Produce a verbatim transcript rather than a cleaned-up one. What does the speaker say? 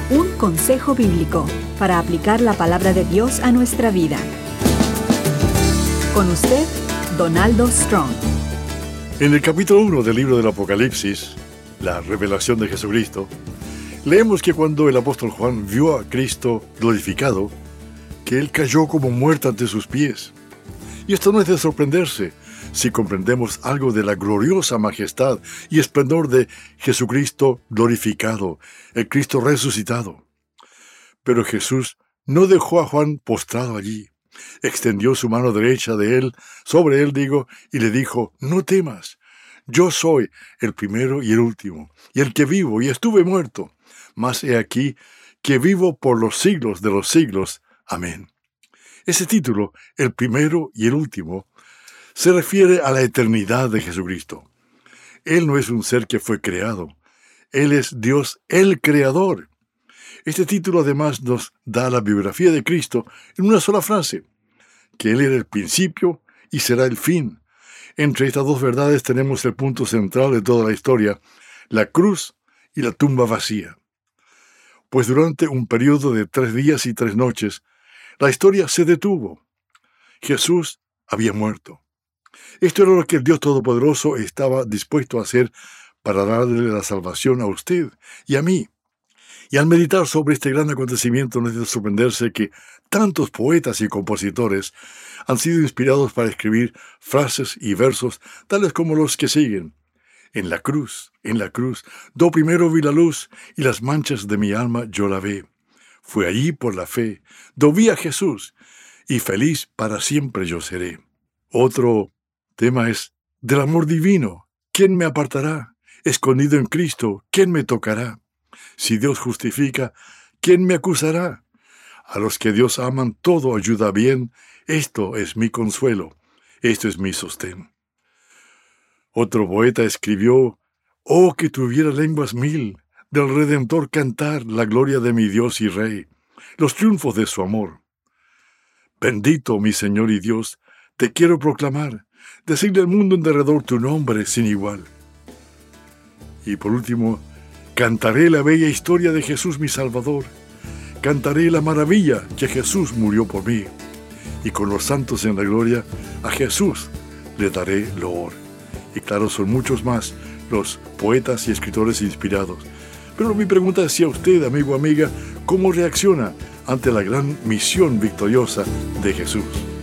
Un consejo bíblico para aplicar la palabra de Dios a nuestra vida. Con usted, Donaldo Strong. En el capítulo uno del libro del Apocalipsis, la revelación de Jesucristo, leemos que cuando el apóstol Juan vio a Cristo glorificado, que él cayó como muerto ante sus pies. Y esto no es de sorprenderse si comprendemos algo de la gloriosa majestad y esplendor de Jesucristo glorificado, el Cristo resucitado. Pero Jesús no dejó a Juan postrado allí. Extendió su mano derecha de él, sobre él digo, y le dijo: no temas, yo soy el primero y el último, y el que vivo, y estuve muerto, mas he aquí que vivo por los siglos de los siglos. Amén. Ese título, el primero y el último, se refiere a la eternidad de Jesucristo. Él no es un ser que fue creado. Él es Dios, el Creador. Este título además nos da la biografía de Cristo en una sola frase, que Él era el principio y será el fin. Entre estas dos verdades tenemos el punto central de toda la historia, la cruz y la tumba vacía. Pues durante un periodo de tres días y tres noches, la historia se detuvo. Jesús había muerto. Esto era lo que el Dios Todopoderoso estaba dispuesto a hacer para darle la salvación a usted y a mí. Y al meditar sobre este gran acontecimiento no es de sorprenderse que tantos poetas y compositores han sido inspirados para escribir frases y versos tales como los que siguen. En la cruz, en la cruz, do primero vi la luz, y las manchas de mi alma yo la ve. Fue allí por la fe, do vi a Jesús, y feliz para siempre yo seré. Otro tema es del amor divino. ¿Quién me apartará? Escondido en Cristo, ¿quién me tocará? Si Dios justifica, ¿quién me acusará? A los que Dios aman todo ayuda bien. Esto es mi consuelo, esto es mi sostén. Otro poeta escribió: oh, que tuviera lenguas mil, del Redentor cantar la gloria de mi Dios y Rey, los triunfos de su amor. Bendito mi Señor y Dios, te quiero proclamar, decirle al mundo en derredor tu nombre sin igual. Y por último, cantaré la bella historia de Jesús mi Salvador. Cantaré la maravilla que Jesús murió por mí. Y con los santos en la gloria, a Jesús le daré loor. Y claro, son muchos más los poetas y escritores inspirados. Pero mi pregunta es si a usted, amigo o amiga, ¿cómo reacciona ante la gran misión victoriosa de Jesús?